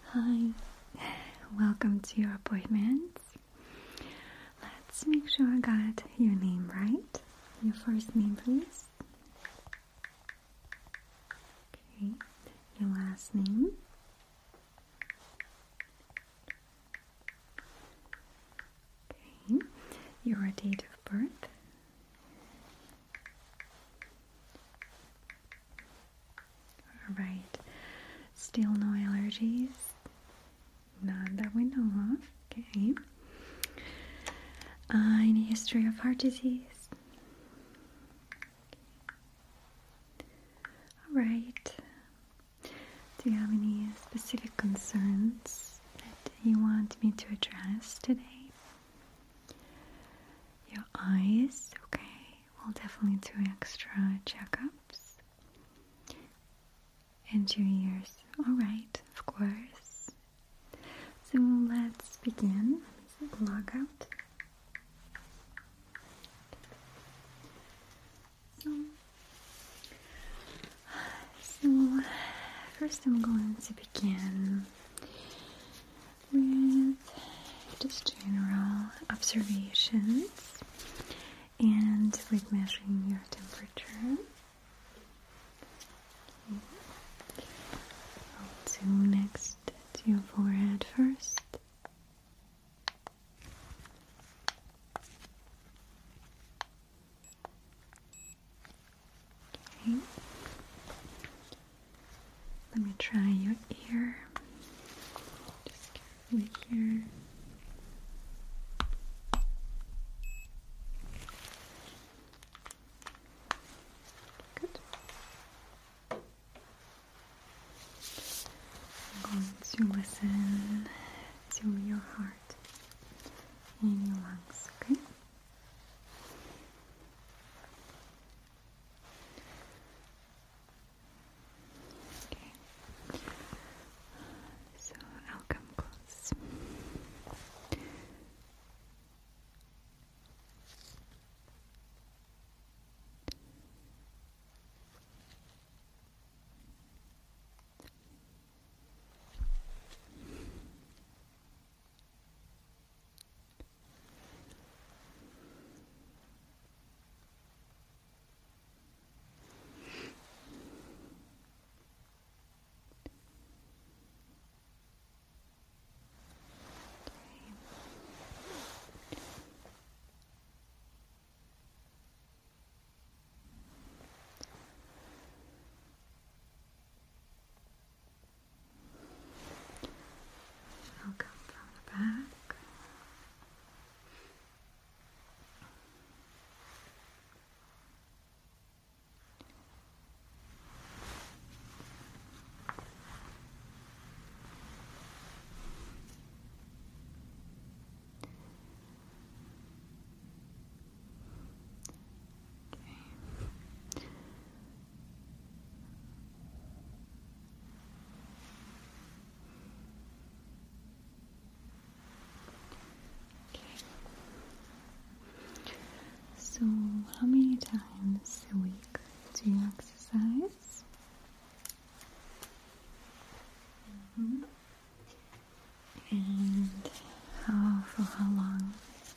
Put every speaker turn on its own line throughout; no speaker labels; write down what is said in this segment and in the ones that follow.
Hi, welcome to your appointment. Let's make sure I got your name right. Your first name, please. Okay, your last name. Okay, your date of birth. Alright, still no allergies? None that we know of. Okay. Any history of heart disease? Alright. Do you have any specific concerns that you want me to address today? Your eyes? Okay. We'll definitely do extra checkups. And your ears? Alright, of course. So let's begin. Log out. So first I'm going to begin with just general observations and with measuring your temperature. I'll do next to your forehead first. Okay. Let me try your ear. Just carefully here. Good. I'm going to listen to your heart and your lungs, okay? Okay. So I'll come close. I'll come from the back. So, how many times a week do you exercise? And for how long?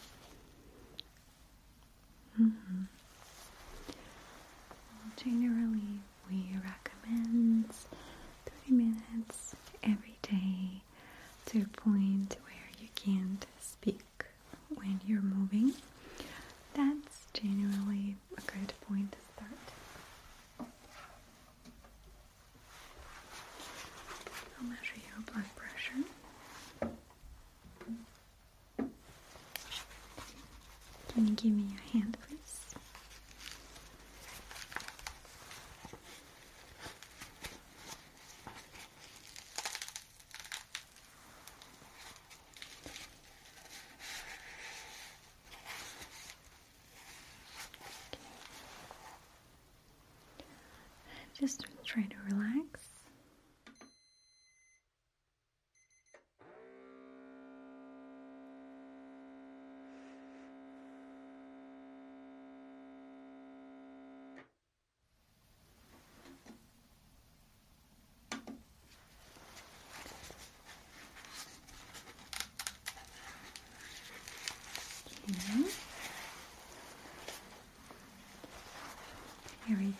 Well, generally, we recommend 30 minutes every day to a point where you can't speak when you're moving. That's generally a good point to start. I'll measure your blood pressure. Can you give me your hand, please? Just try to relax.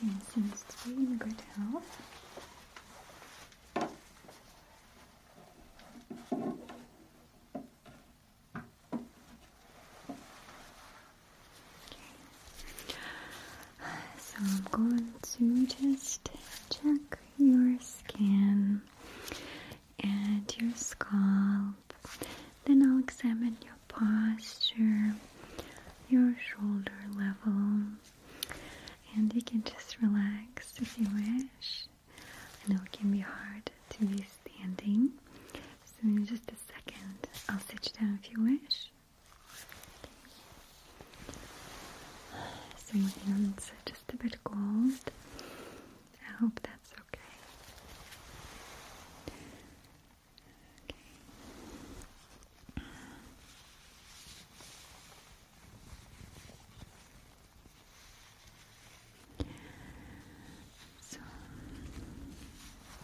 everything seems to be in good health. So I'm going to just check your skin and your scalp. Then I'll examine your posture, your shoulder level, and you can just relax if you wish. I know it can be hard to be standing, so in just a second I'll sit you down if you wish. So my hands are just a bit cold. I hope that's okay. So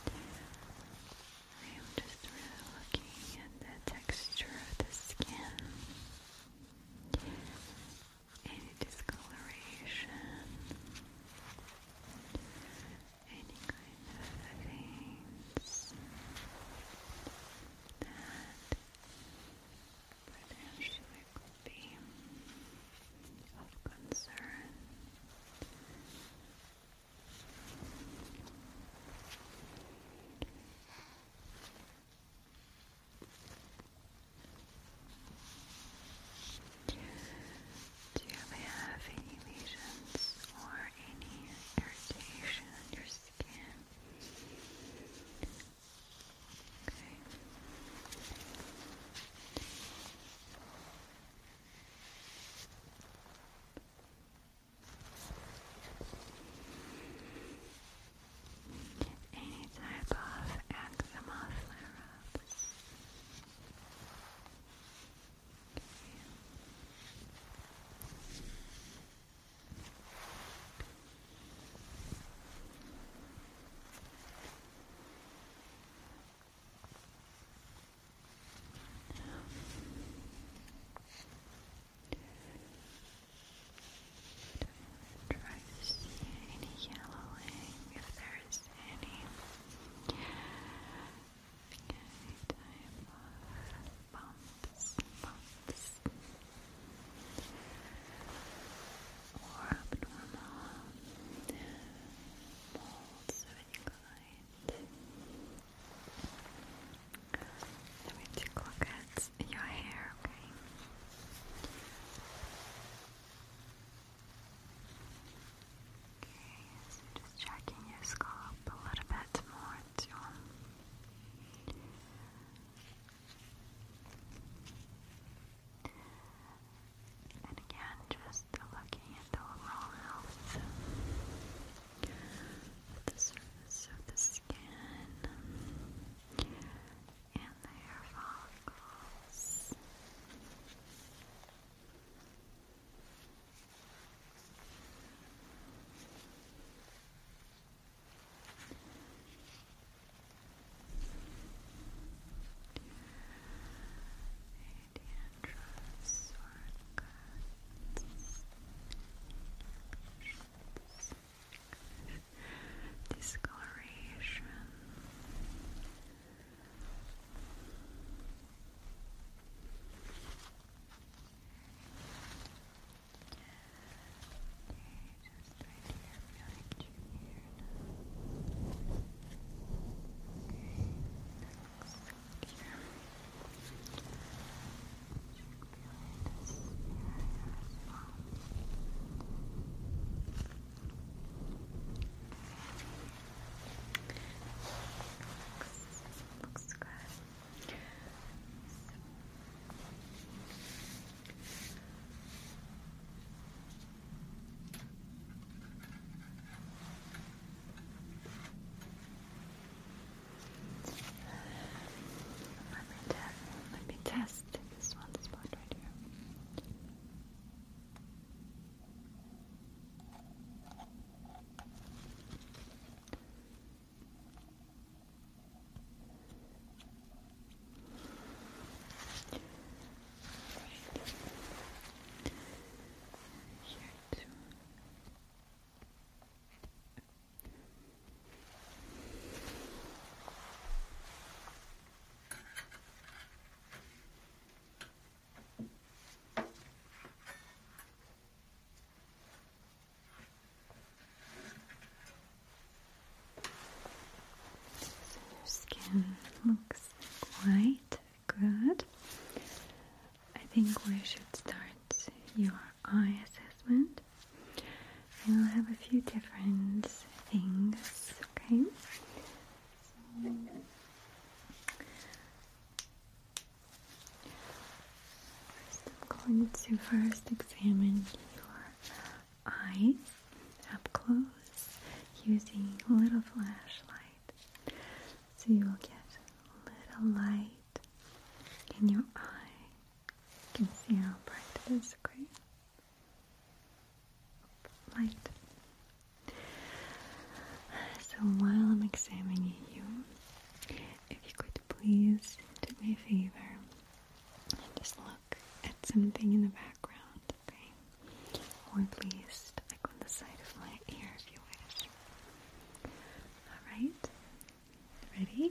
going to first examine your eyes up close using a little flashlight. So you'll get a little light in your eye. You can see how bright it is, okay? Light. So while I'm examining you, if you could please do me a favor and just look at something in the background, okay? Or at least like on the side of my ear if you wish. Alright? Ready?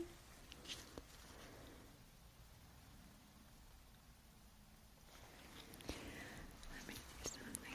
Let me do something.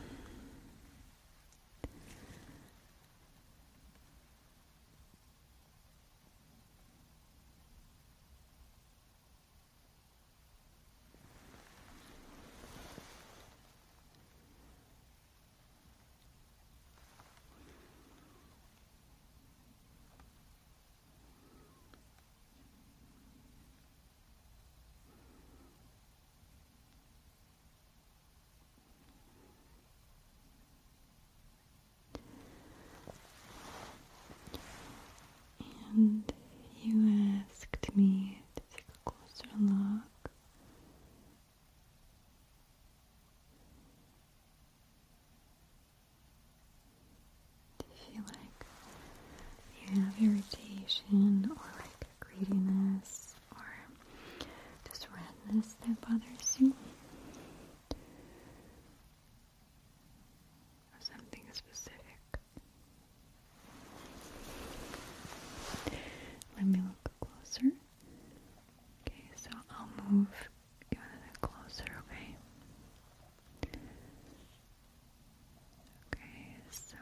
And you asked me to take a closer look. Do you feel like you have irritation or like greediness or just redness that bothers you? Or something specific? Let me look closer. Okay, so I'll move you a little closer, okay? Okay, so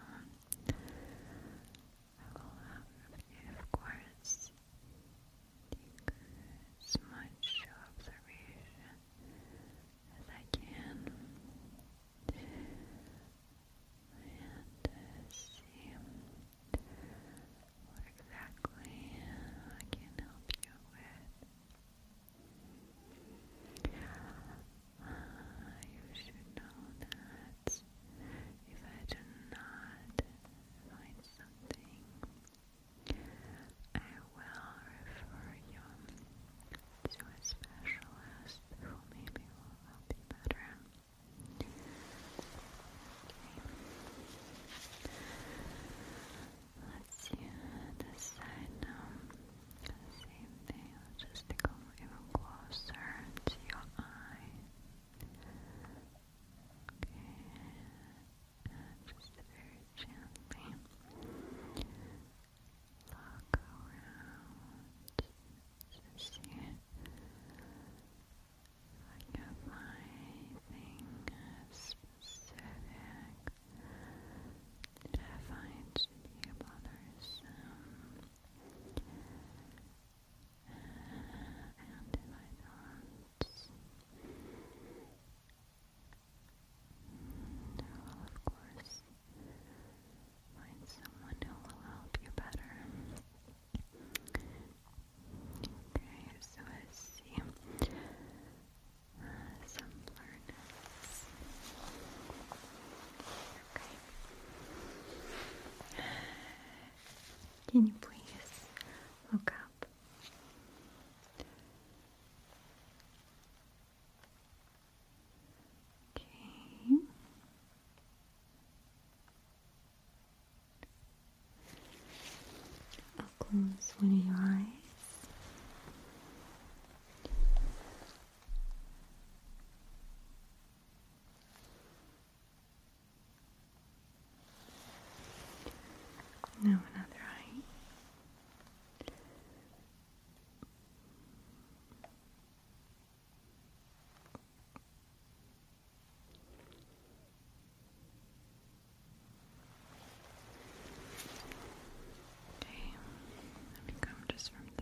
I will have you, of course, take as much observation as I can and see what exactly I can help you with. You should know that if I do not find something, I will refer you to a specialist who maybe will help you better. Let's see this side now. Same thing, just go even closer to your eye. Okay, and just very gently look around to see if I can find anything specific that I find to be bothersome. And if I don't, I will of course find someone who will help you better. Okay, so I see some blurriness. Okay. Can you please look up? Okay. I'll close one of your eyes. Now another eye. Okay, let me come just from the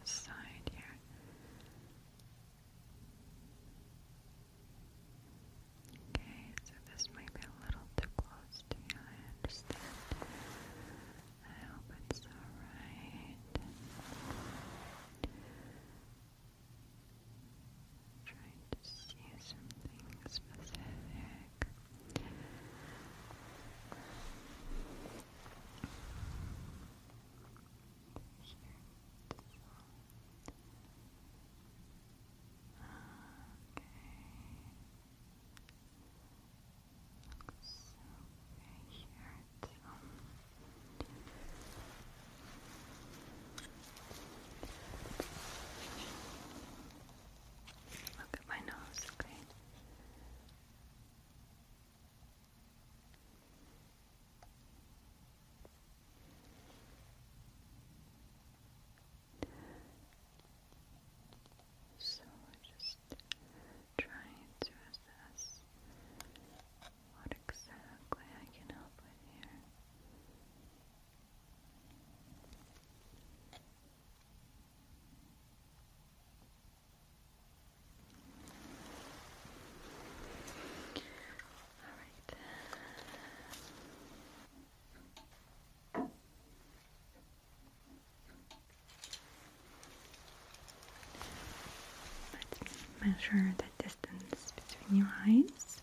measure the distance between your eyes.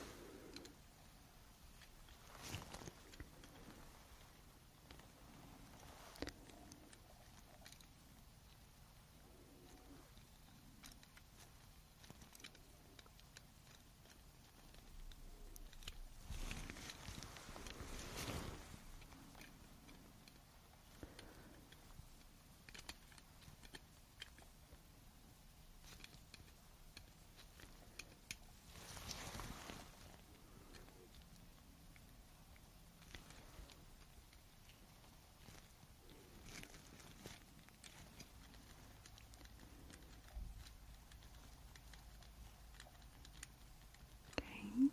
Okay.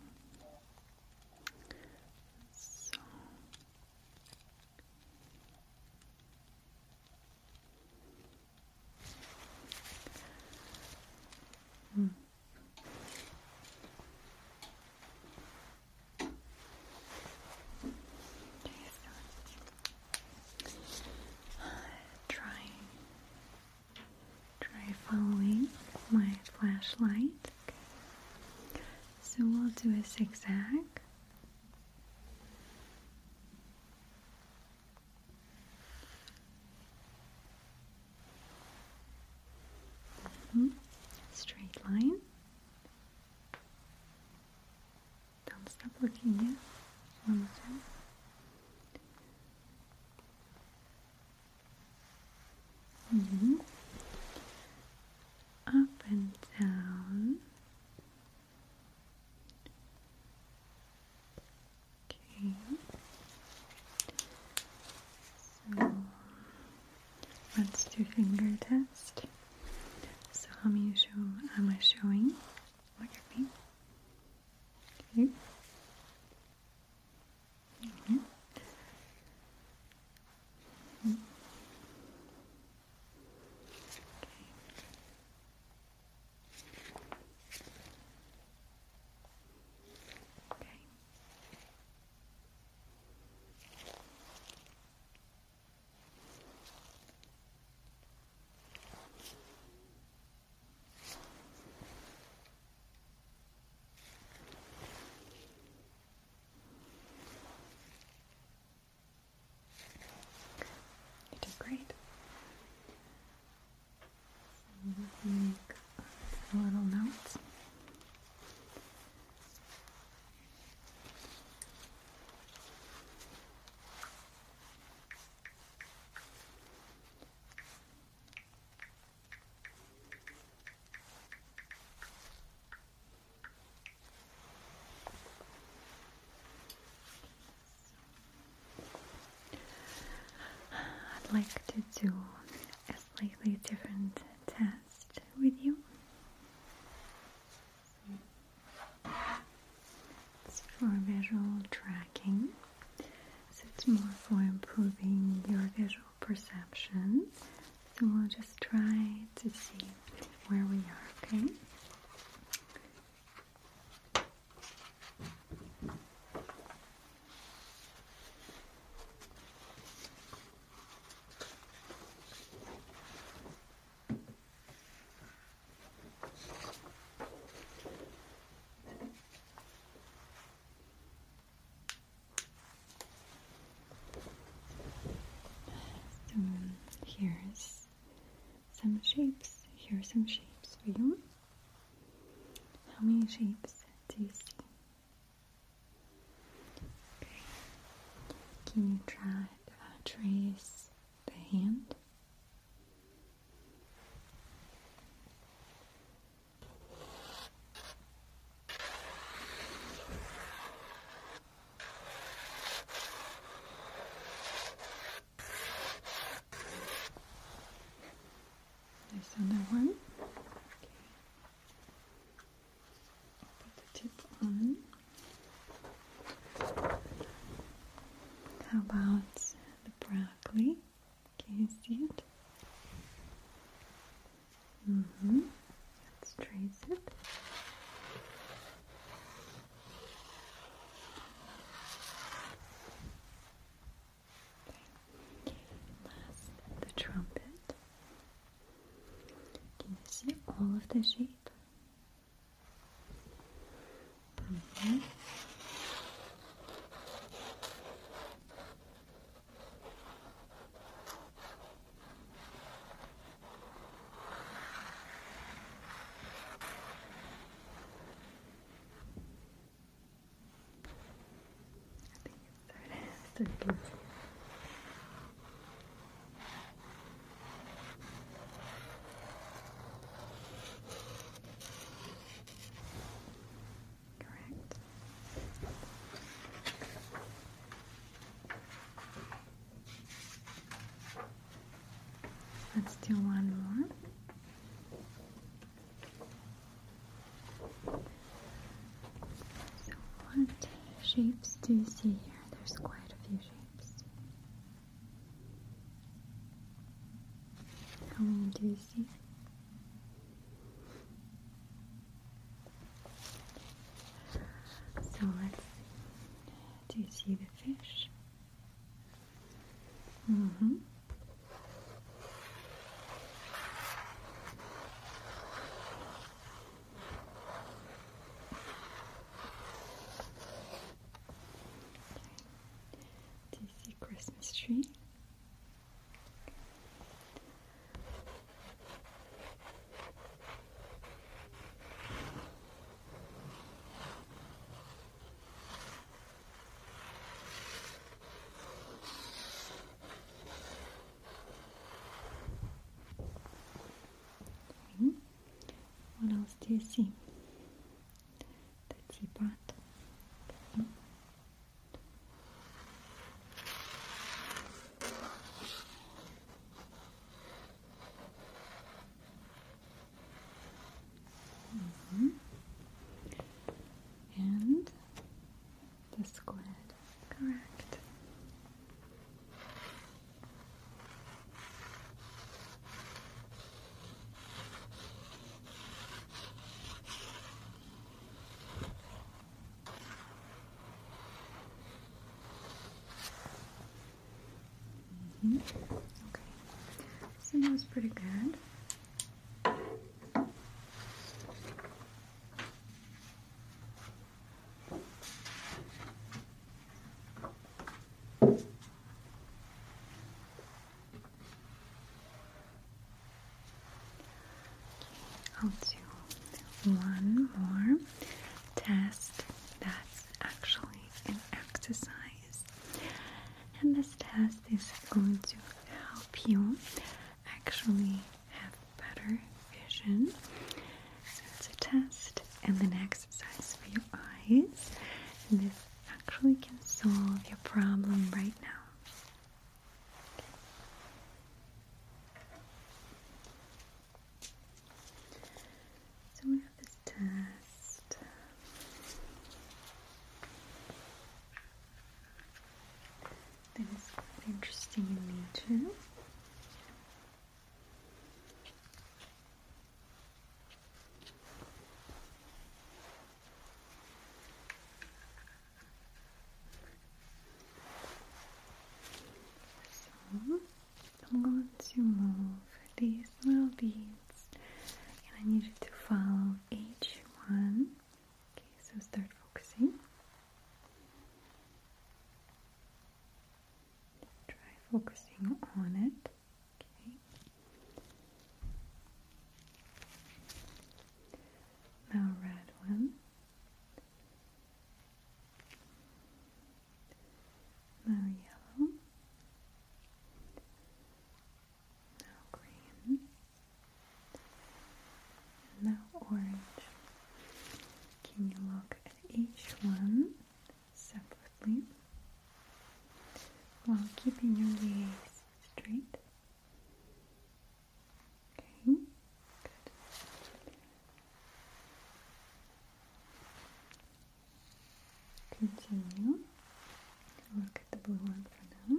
So try following my flashlight. Okay. So we'll do a zigzag. Straight line. Don't stop looking yet. One more time. Up and down. Okay. So let's do finger test. So how many am I showing? Look at me. Okay. You did great. So make a little notes. I'd like to do a slightly different test with you. It's for visual tracking, so it's more for improving your visual perception. So we'll just try to see where we are, okay? So here's some shapes. Here are some shapes for you. How many shapes do you see? Okay. Can you trace the hand? There's another one. Okay. Put the tip on. How about the broccoli? Can you see it? Let's trace it. Last, the trumpet. Can you see all of the shape? start looking. Correct. Let's do one more. So what shapes do you see here? There's quite a few shapes. How many do you see? So let's see. Do you see the fish? Mm-hmm. Do you see Christmas tree? Okay. What else do you see? The teapot. Okay. And the squid. Correct. Okay. So that was pretty good. I'll do one more test that's actually an exercise. And this test is going to help you actually have better vision. So it's a test and an exercise for your eyes. And this actually can solve your problem right now. So we have this test. That is quite interesting in nature. So I'm going to move these little beads, and I need you to follow each one. Okay, so start focusing. Try focusing on it. Okay. Now red one. Now yellow. Now green. Now orange. Can you look at each one separately while keeping your gaze straight? Okay, good. Continue. Look at the blue one for now.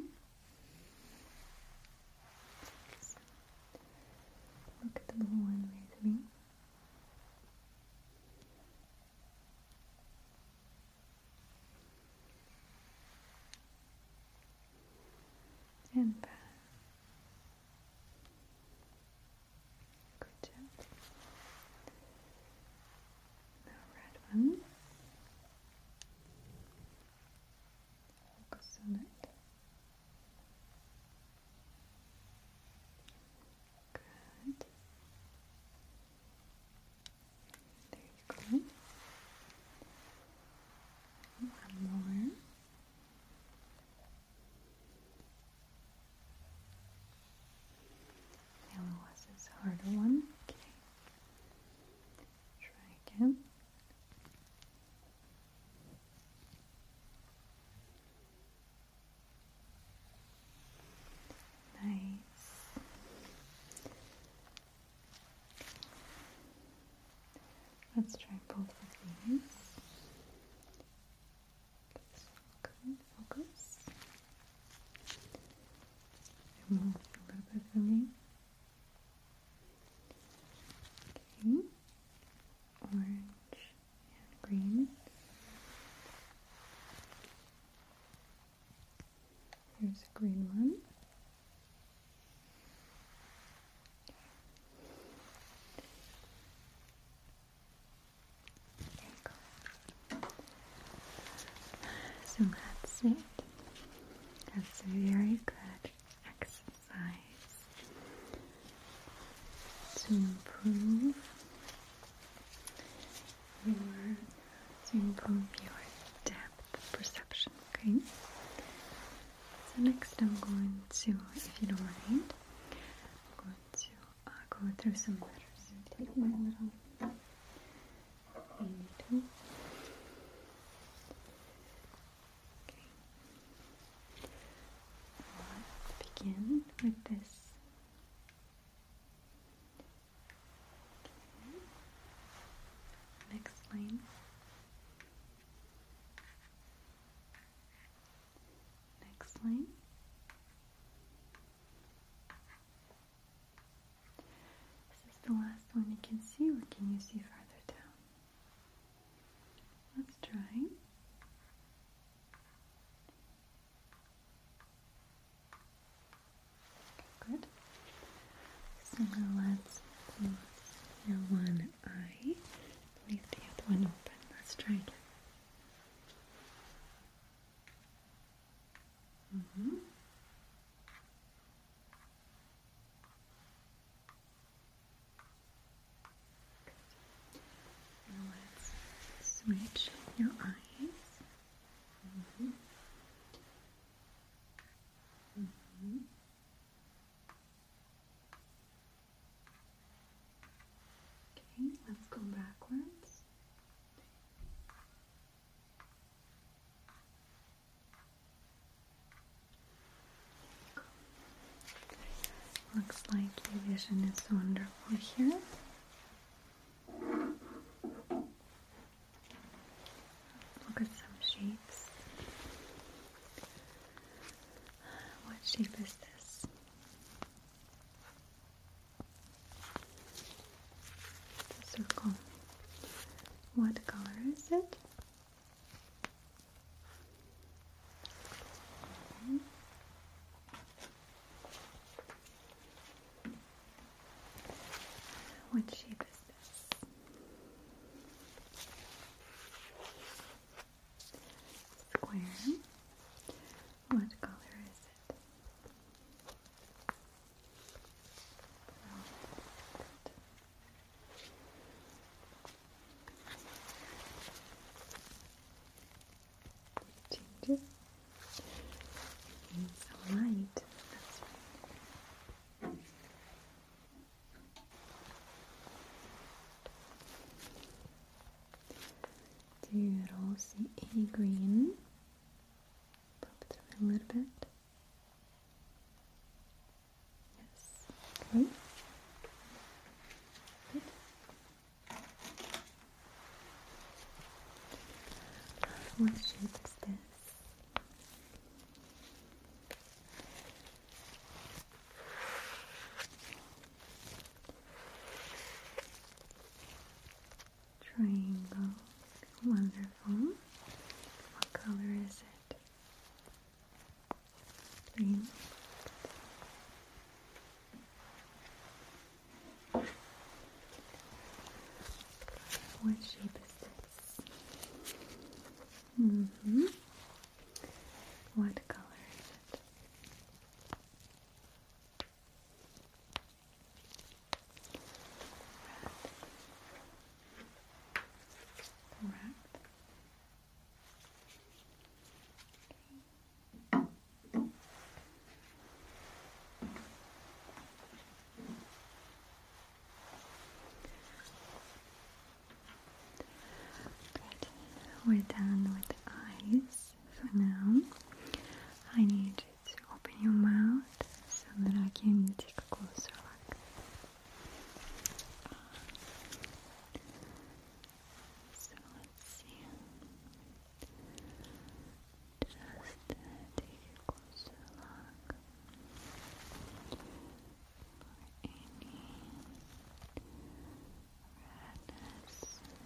So, look at the blue one with me. harder one. Okay. Try again. Nice. Let's try both of these. Good, focus. Move a little bit for me. Okay. Orange and green. Here's a green one. So that's it. That's a very good exercise to improve your depth perception. Okay. So next I'm going to, if you don't mind, I'm going to go through some letters. Take my little needle. Let's begin with this. Okay. Next line. Next line. This is the last one you can see, or can you see further down? Let's try. Good. So now let's close your one eye. Leave the other one open. Let's try again. Now let's switch your eyes. Okay, let's go backwards. Looks like your vision is wonderful here. Look at some shapes. What shape is this? It's a circle. What color is it? What shape is this? Square. What color is it? Changes. Needs some light. That's right. Do you at all see any green? Pop through a little bit. Yes. Okay. Good. What shape is this? Triangle. Wonderful. What color is it? Green. What shape is this? What color is it? Red. Correct. we're done with the eyes for now. I need you to open your mouth so that I can take a closer look. So let's see. Just take a closer look for any redness.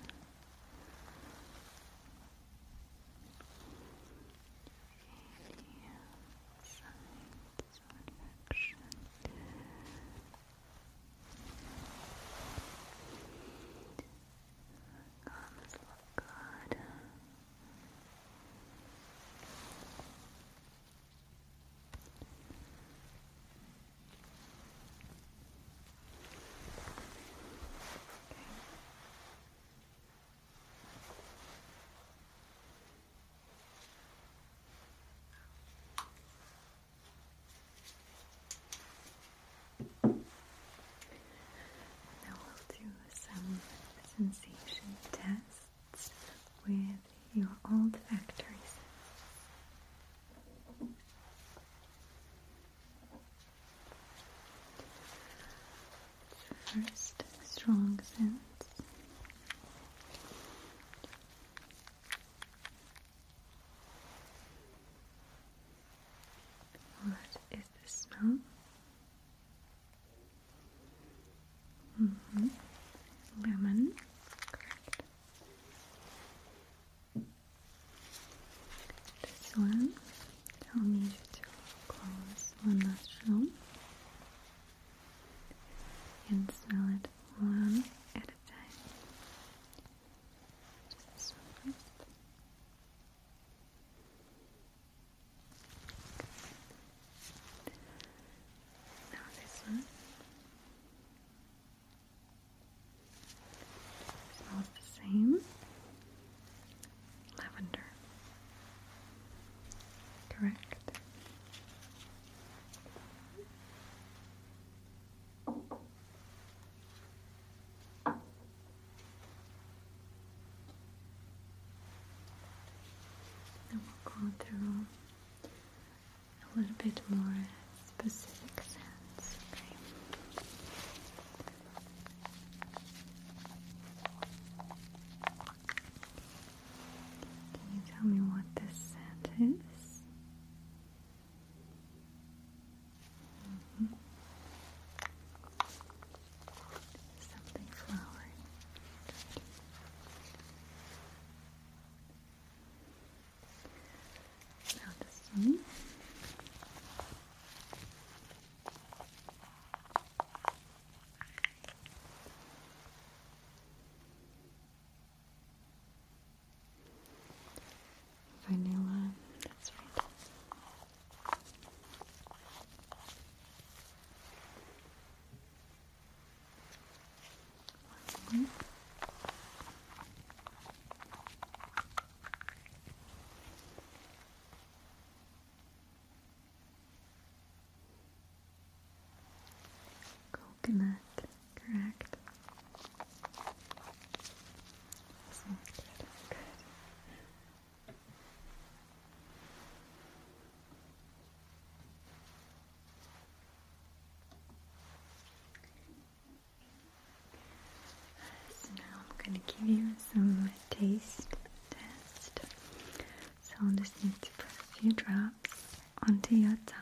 Signs of infection. Gums look good. Now we'll do some sensation tests with your olfactory sense. First, strong sense. What is the smell? Lemon. Correct. This one, I'll need you to close one nostril and smell it one at a time. Just this one first. Now this one. Smells the same. Lavender. Correct. And we'll go through a little bit more specific scents. Okay. Can you tell me what this scent is? Something flowery. Now this one. Vanilla, that's right. One more. Coconut, correct. Smells good. Good. So now I'm going to give you some taste test. So I'll just need to put a few drops onto your tongue.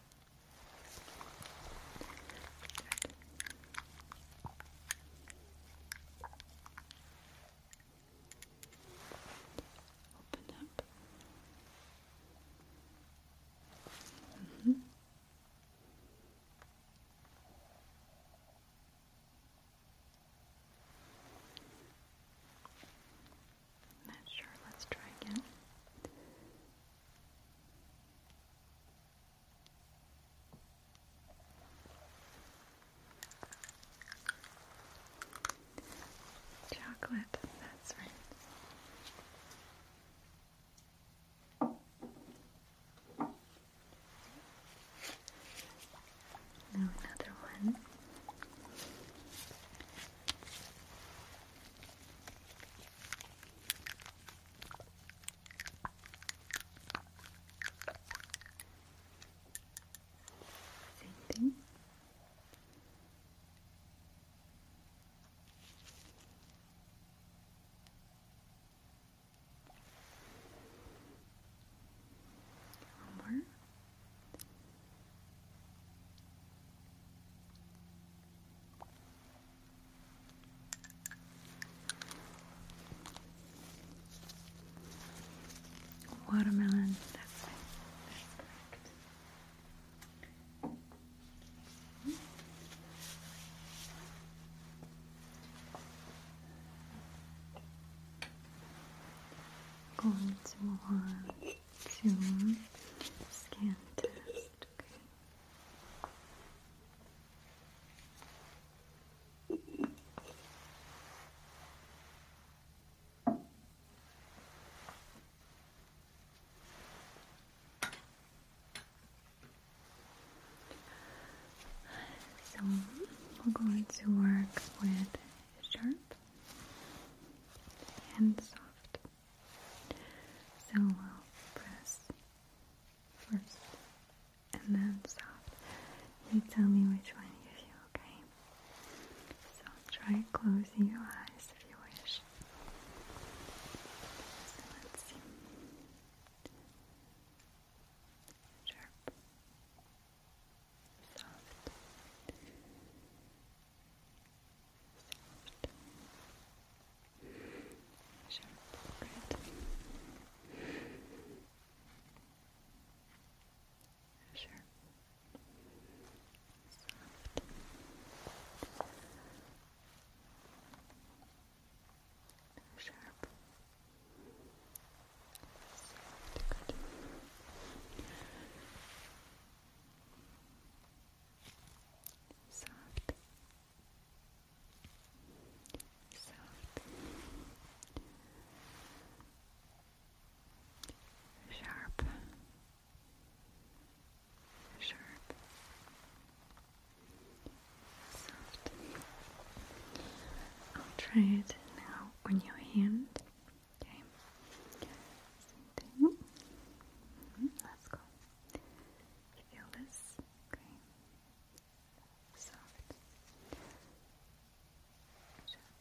Open up. Not sure. Let's try again. Chocolate. That's right. Now another one. watermelon. That's fine. That's correct. Going to move on to scan test. Okay. So we're going to work with sharp and soft. So we'll press first and then soft. You tell me which one you feel, okay? So try closing your eyes if you wish. So let's see. Sharp. Soft. Sharp. Good. Sharp. Soft. Sharp. Soft. Good. Soft. Soft. Sharp. Sharp. Soft. I'll try it now on your hand. Okay. Same thing. Let's go. You feel this? Okay. Soft. Sharp.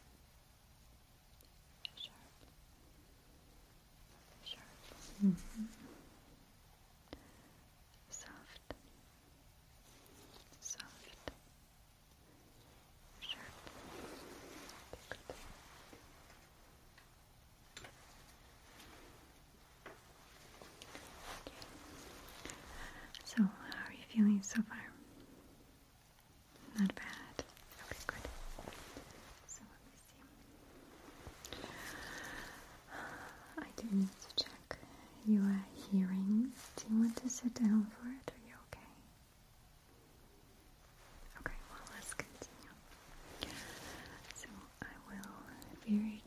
Sharp. Sharp. Soft. Soft. Sharp. Good. So, how are you feeling so far? Not bad. Okay, good. So let me see. I do need to check your hearing. Do you want to sit down for it? Are you okay? Okay, well, let's continue. So I will very